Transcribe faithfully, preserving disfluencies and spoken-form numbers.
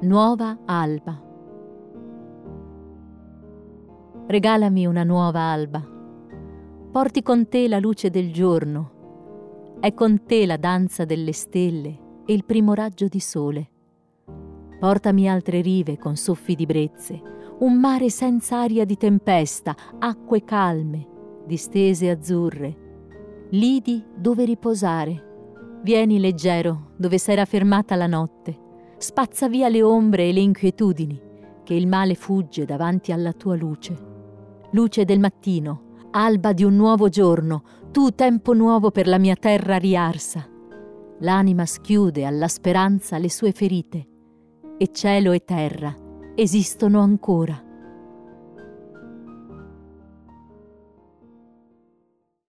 Nuova alba. Regalami una nuova alba. Porti con te la luce del giorno. È con te la danza delle stelle e il primo raggio di sole. Portami altre rive con soffi di brezze, un mare senza aria di tempesta, acque calme, distese azzurre, lidi dove riposare. Vieni leggero dove s'era fermata la notte, spazza via le ombre e le inquietudini, che il male fugge davanti alla tua luce. Luce del mattino, alba di un nuovo giorno, tu tempo nuovo per la mia terra riarsa. L'anima schiude alla speranza le sue ferite, e cielo e terra esistono ancora.